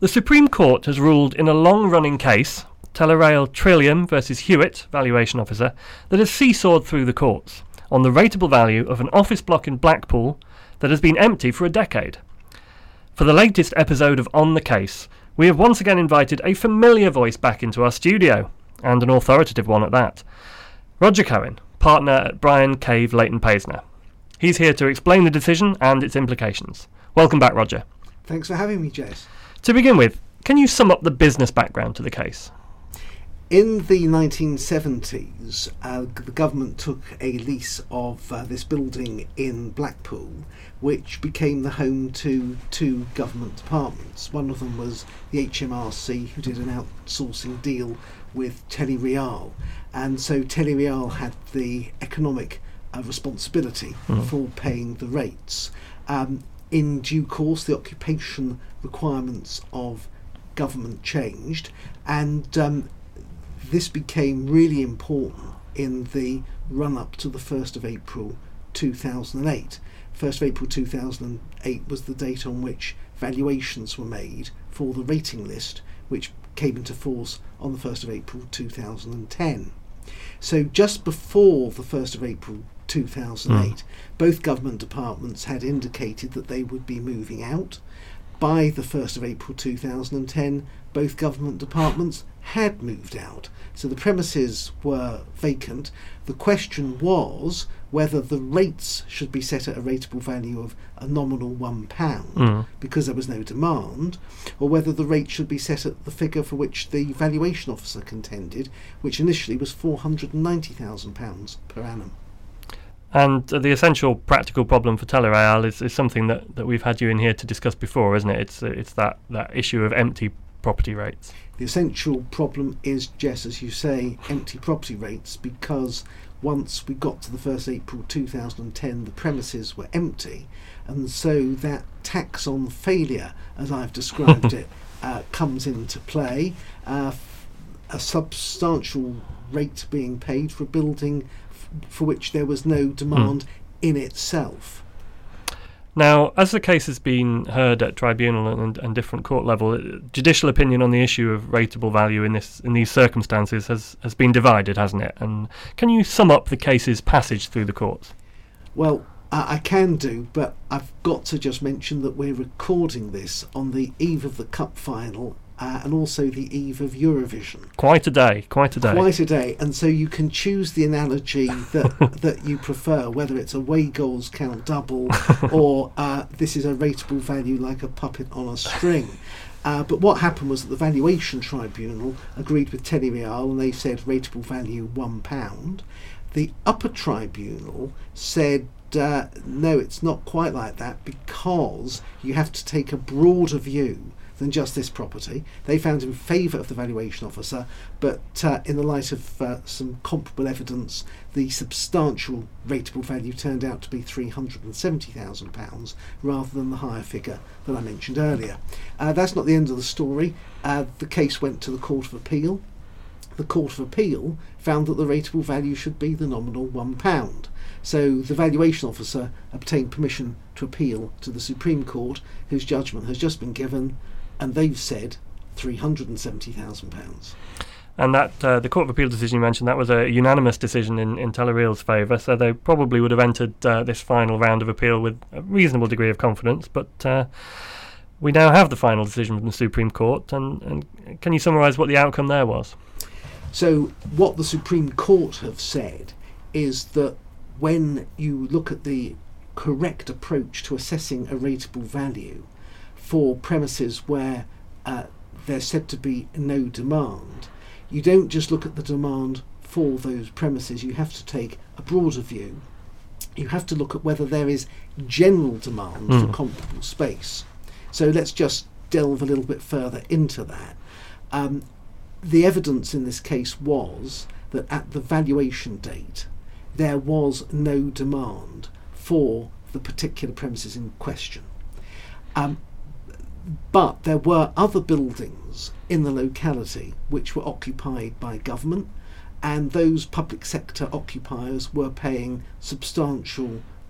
The Supreme Court has ruled in a long-running case, Telerail Trillium versus Hewitt, valuation officer, that has seesawed through the courts on the rateable value of an office block in Blackpool that has been empty for a decade. For the latest episode of On the Case, we have once again invited a familiar voice back into our studio, and an authoritative one at that. Roger Cohen, partner at Bryan Cave Leighton Paisner. He's here to explain the decision and its implications. Welcome back, Roger. Thanks for having me, Jess. To begin with, can you sum up the business background to the case? In the 1970s, the government took a lease of this building in Blackpool, which became the home to two government departments. One of them was the HMRC, who did an outsourcing deal with Telereal. And so Telereal had the economic responsibility for paying the rates. In due course, the occupation requirements of government changed, and this became really important in the run-up to the 1st of April 2008. 1st of April 2008 was the date on which valuations were made for the rating list, which came into force on the 1st of April 2010. So just before the 1st of April 2008, both government departments had indicated that they would be moving out. By the 1st of April 2010, both government departments had moved out. So the premises were vacant. The question was whether the rates should be set at a rateable value of a nominal £1 because there was no demand, or whether the rate should be set at the figure for which the valuation officer contended, which initially was £490,000 per annum. And the essential practical problem for Telereal is something that we've had you in here to discuss before, isn't it? It's that issue of empty property rates. The essential problem is, Jess, as you say, empty property rates, because once we got to the 1st April 2010, the premises were empty, and so that tax on failure, as I've described it, comes into play. A substantial rate being paid for a building for which there was no demand in itself. Now, as the case has been heard at tribunal and different court level, judicial opinion on the issue of rateable value in these circumstances has been divided, hasn't it? And can you sum up the case's passage through the courts? Well, I can do, but I've got to just mention that we're recording this on the eve of the Cup final and also the eve of Eurovision. Quite a day. And so you can choose the analogy that you prefer, whether it's away goals count double or this is a rateable value like a puppet on a string. But what happened was that the valuation tribunal agreed with Telereal, and they said rateable value £1. The upper tribunal said no, it's not quite like that, because you have to take a broader view than just this property. They found in favour of the valuation officer, but in the light of some comparable evidence, the substantial rateable value turned out to be £370,000 rather than the higher figure that I mentioned earlier. That's not the end of the story. The case went to the Court of Appeal. The Court of Appeal found that the rateable value should be the nominal £1. So the valuation officer obtained permission to appeal to the Supreme Court, whose judgment has just been given, and they've said £370,000. And that the Court of Appeal decision you mentioned, that was a unanimous decision in Telereal's favour, so they probably would have entered this final round of appeal with a reasonable degree of confidence, but we now have the final decision from the Supreme Court, and can you summarise what the outcome there was? So what the Supreme Court have said is that when you look at the correct approach to assessing a rateable value for premises where there's said to be no demand, you don't just look at the demand for those premises. You have to take a broader view. You have to look at whether there is general demand for comparable space. So let's just delve a little bit further into that. The evidence in this case was that at the valuation date there was no demand for the particular premises in question. But there were other buildings in the locality which were occupied by government, and those public sector occupiers were paying substantial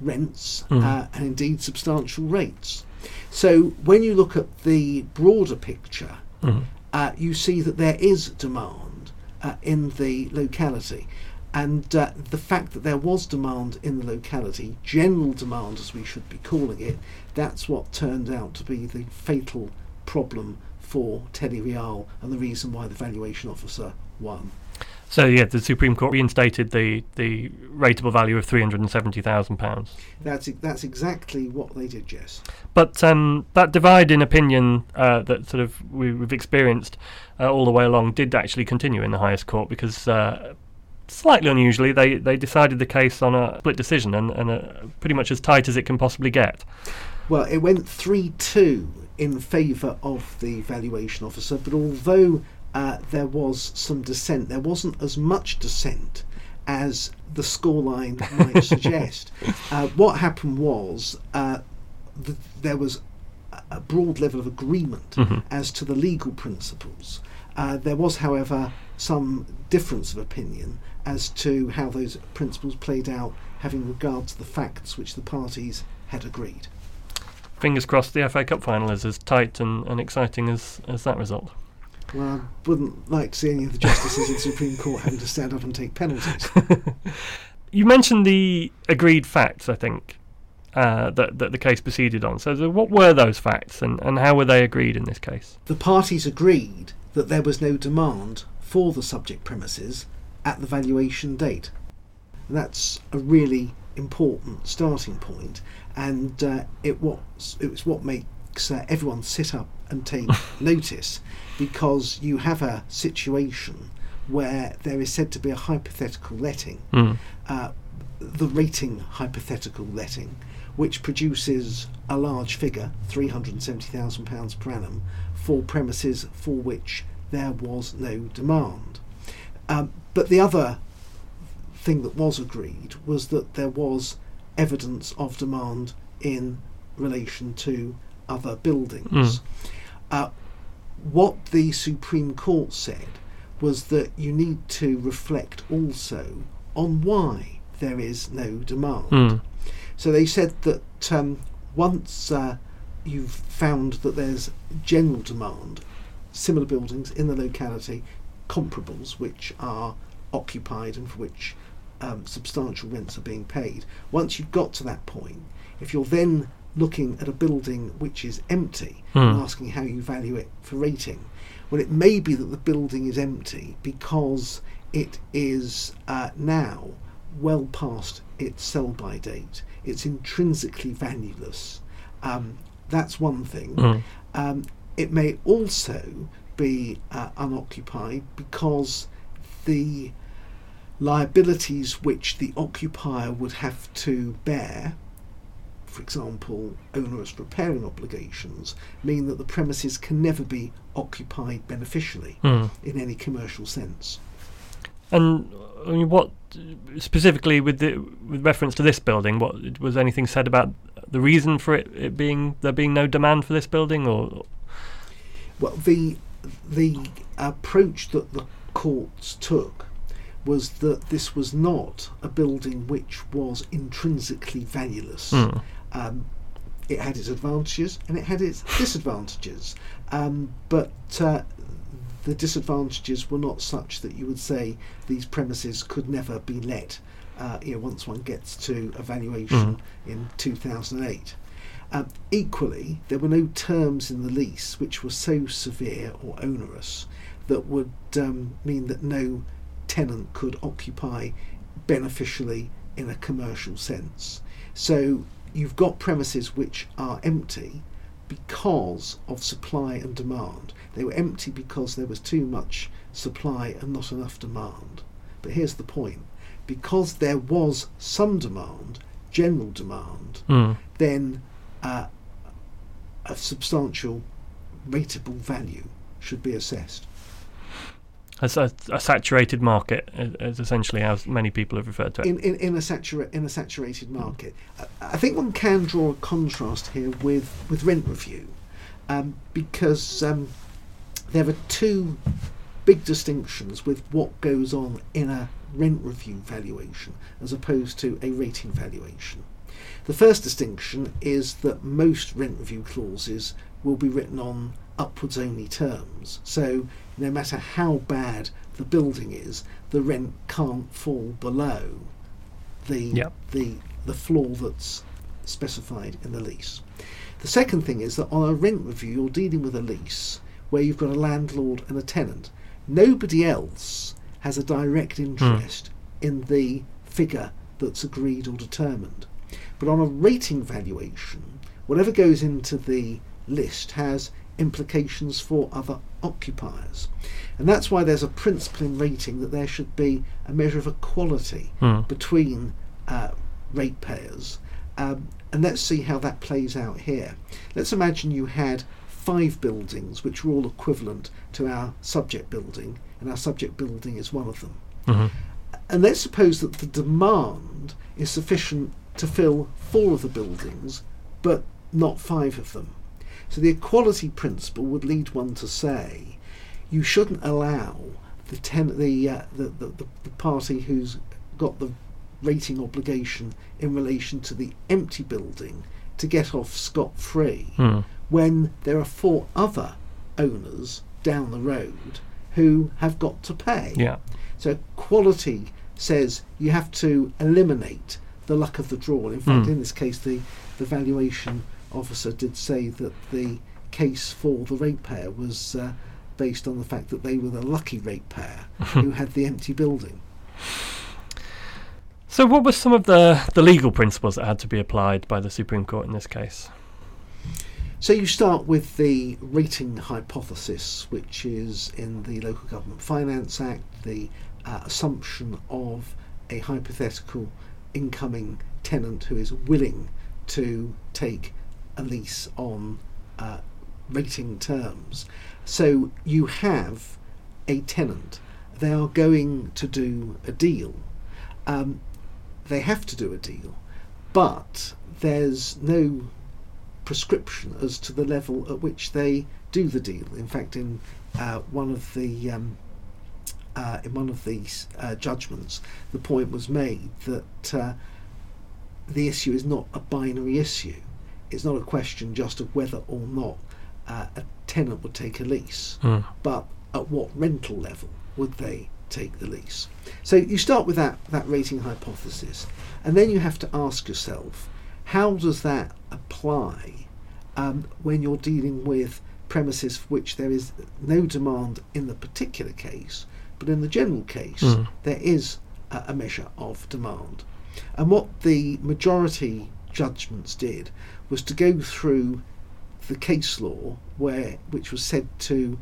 rents and indeed substantial rates. So when you look at the broader picture, you see that there is demand in the locality. And the fact that there was demand in the locality, general demand as we should be calling it, that's what turned out to be the fatal problem for Telereal and the reason why the valuation officer won. So yeah, the Supreme Court reinstated the rateable value of £370,000. That's exactly what they did, Jess. But that divide in opinion that sort of we've experienced all the way along did actually continue in the highest court, because slightly unusually they decided the case on a split decision and pretty much as tight as it can possibly get. Well, it went 3-2 in favour of the valuation officer, but although there was some dissent, there wasn't as much dissent as the scoreline might suggest. What happened was there was a broad level of agreement as to the legal principles. There was, however, some difference of opinion as to how those principles played out, having regard to the facts which the parties had agreed. Fingers crossed the FA Cup final is as tight and exciting as that result. Well, I wouldn't like to see any of the justices in the Supreme Court having to stand up and take penalties. You mentioned the agreed facts, I think, that the case proceeded on. So what were those facts and how were they agreed in this case? The parties agreed that there was no demand for the subject premises at the valuation date. And that's a really important starting point, and it was what makes everyone sit up and take notice, because you have a situation where there is said to be a hypothetical letting, the rating hypothetical letting, which produces a large figure, £370,000 per annum, for premises for which there was no demand. But the other thing that was agreed was that there was evidence of demand in relation to other buildings. What the Supreme Court said was that you need to reflect also on why there is no demand. So they said that once you've found that there's general demand, similar buildings in the locality, comparables which are occupied and for which substantial rents are being paid, once you've got to that point, if you're then looking at a building which is empty and asking how you value it for rating, well, it may be that the building is empty because it is now well past its sell-by date. It's intrinsically valueless. That's one thing. It may also be unoccupied because the liabilities which the occupier would have to bear, for example, onerous repairing obligations, mean that the premises can never be occupied beneficially in any commercial sense. And I mean, what specifically with reference to this building, what was anything said about the reason for it being there being no demand for this building, or? Well, the approach that the courts took was that this was not a building which was intrinsically valueless. It had its advantages and it had its disadvantages, but the disadvantages were not such that you would say these premises could never be let once one gets to a valuation in 2008. Equally, there were no terms in the lease which were so severe or onerous that would mean that no tenant could occupy beneficially in a commercial sense. So you've got premises which are empty because of supply and demand. They were empty because there was too much supply and not enough demand. But here's the point. Because there was some demand, general demand, then a substantial rateable value should be assessed. A saturated market is essentially how many people have referred to it. In a saturated market. I think one can draw a contrast here with rent review, because there are two big distinctions with what goes on in a rent review valuation as opposed to a rating valuation. The first distinction is that most rent review clauses will be written on upwards only terms. So no matter how bad the building is, the rent can't fall below the floor that's specified in the lease. The second thing is that on a rent review you're dealing with a lease where you've got a landlord and a tenant. Nobody else has a direct interest in the figure that's agreed or determined. But on a rating valuation, whatever goes into the list has implications for other occupiers. And that's why there's a principle in rating that there should be a measure of equality between ratepayers. And let's see how that plays out here. Let's imagine you had 5 buildings which were all equivalent to our subject building, and our subject building is one of them. And let's suppose that the demand is sufficient to fill 4 of the buildings, but not 5 of them. So the equality principle would lead one to say you shouldn't allow the party who's got the rating obligation in relation to the empty building to get off scot-free when there are 4 other owners down the road who have got to pay. So equality says you have to eliminate the luck of the draw. In fact, in this case, the valuation officer did say that the case for the ratepayer was based on the fact that they were the lucky ratepayer who had the empty building. So what were some of the legal principles that had to be applied by the Supreme Court in this case? So you start with the rating hypothesis, which is in the Local Government Finance Act, the assumption of a hypothetical incoming tenant who is willing to take a lease on rating terms. So you have a tenant. They are going to do a deal. They have to do a deal, but there's no prescription as to the level at which they do the deal. In fact, in one of the judgments, the point was made that the issue is not a binary issue. It's not a question just of whether or not a tenant would take a lease, but at what rental level would they take the lease. So you start with that rating hypothesis, and then you have to ask yourself, how does that apply when you're dealing with premises for which there is no demand in the particular case, but in the general case there is a measure of demand. And what the majority judgments did was to go through the case law which was said to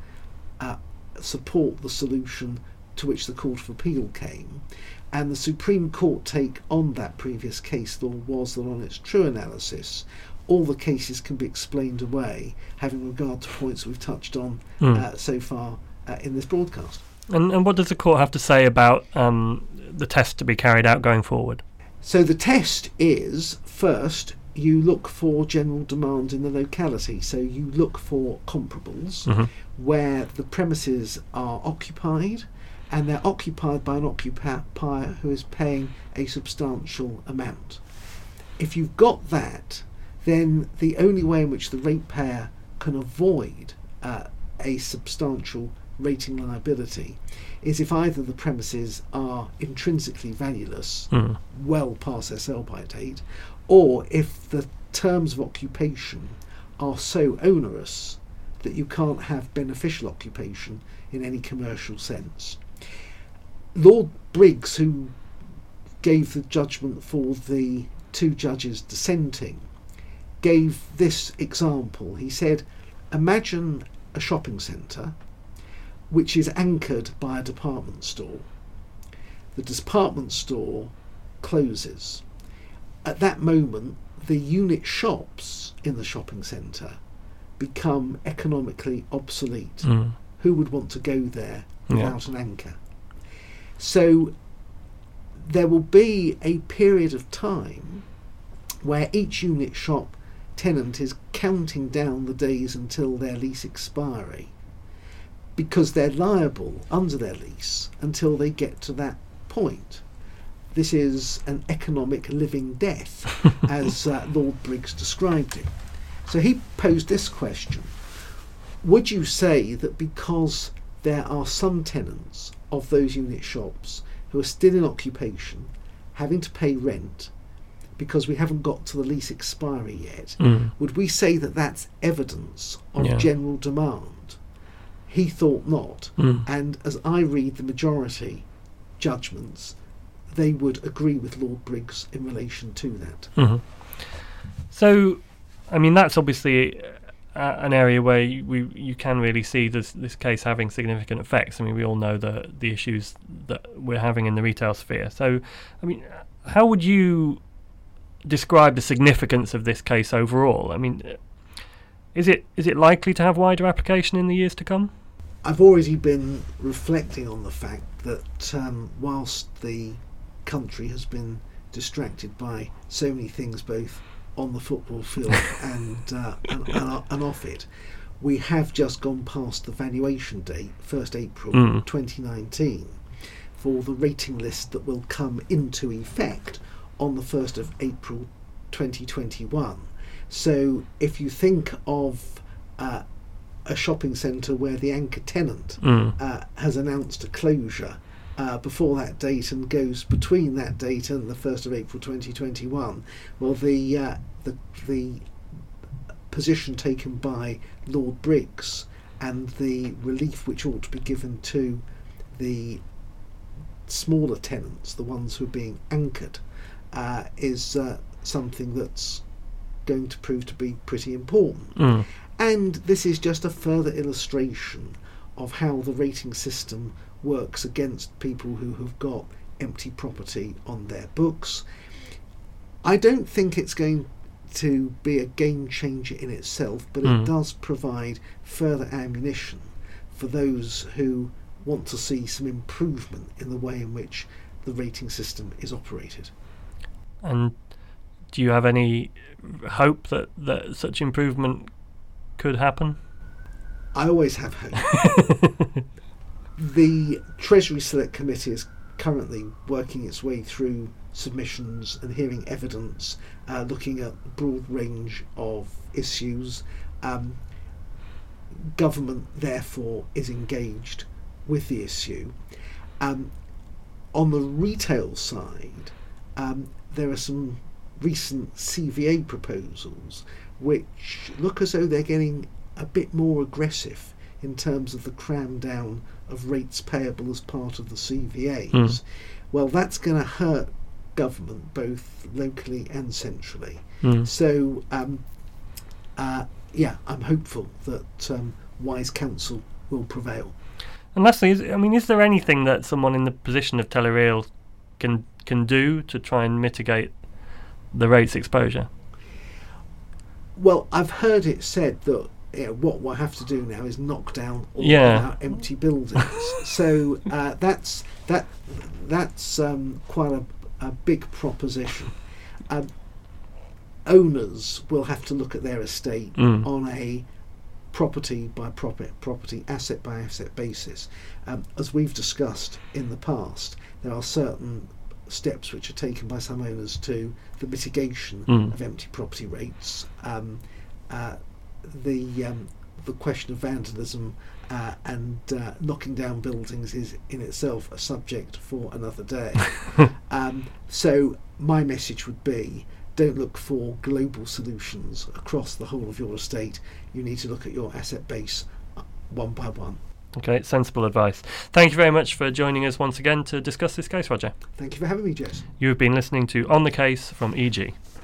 support the solution to which the Court of Appeal came, and the Supreme Court take on that previous case law was that on its true analysis all the cases can be explained away, having regard to points we've touched on so far in this broadcast. And what does the court have to say about the test to be carried out going forward? So the test is, first, you look for general demand in the locality. So you look for comparables where the premises are occupied, and they're occupied by an occupier who is paying a substantial amount. If you've got that, then the only way in which the ratepayer can avoid a substantial rating liability is if either the premises are intrinsically valueless, well past their sell-by date, or if the terms of occupation are so onerous that you can't have beneficial occupation in any commercial sense. Lord Briggs, who gave the judgment for the 2 judges dissenting, gave this example. He said, imagine a shopping centre which is anchored by a department store. The department store closes. At that moment, the unit shops in the shopping centre become economically obsolete. Who would want to go there without an anchor? So there will be a period of time where each unit shop tenant is counting down the days until their lease expiry, because they're liable under their lease until they get to that point. this is an economic living death, as Lord Briggs described it. So he posed this question: would you say that because there are some tenants of those unit shops who are still in occupation, having to pay rent because we haven't got to the lease expiry yet, would we say that that's evidence of general demand? He thought not. And as I read the majority judgments, they would agree with Lord Briggs in relation to that. So, I mean, that's obviously an area where you can really see this case having significant effects. I mean, we all know the issues that we're having in the retail sphere. So, I mean, how would you describe the significance of this case overall? I mean, is it likely to have wider application in the years to come? I've already been reflecting on the fact that whilst the country has been distracted by so many things, both on the football field and off it, we have just gone past the valuation date, 1st April 2019, for the rating list that will come into effect on the 1st of April 2021. So if you think of a shopping centre where the anchor tenant has announced a closure before that date and goes between that date and the 1st of April 2021, well, the position taken by Lord Briggs and the relief which ought to be given to the smaller tenants, the ones who are being anchored, is something that's going to prove to be pretty important. And this is just a further illustration of how the rating system works against people who have got empty property on their books. I don't think it's going to be a game changer in itself, but it does provide further ammunition for those who want to see some improvement in the way in which the rating system is operated. And do you have any hope that such improvement could happen? I always have hope. The Treasury Select Committee is currently working its way through submissions and hearing evidence, looking at a broad range of issues. Government, therefore, is engaged with the issue. On the retail side, there are some recent CVA proposals which look as though they're getting a bit more aggressive in terms of the cram down of rates payable as part of the CVAs. Well, that's going to hurt government both locally and centrally. So I'm hopeful that wise counsel will prevail. And lastly, is there anything that someone in the position of Telereal can do to try and mitigate the rates exposure? Well, I've heard it said that what we'll have to do now is knock down all of our empty buildings. So that's quite a big proposition. Owners will have to look at their estate on a property by property, asset by asset basis. As we've discussed in the past, there are certain steps which are taken by some owners to the mitigation of empty property rates. The question of vandalism and knocking down buildings is in itself a subject for another day. So my message would be, don't look for global solutions across the whole of your estate. You need to look at your asset base one by one. Okay, sensible advice. Thank you very much for joining us once again to discuss this case, Roger. Thank you for having me, Jess. You have been listening to On the Case from EG.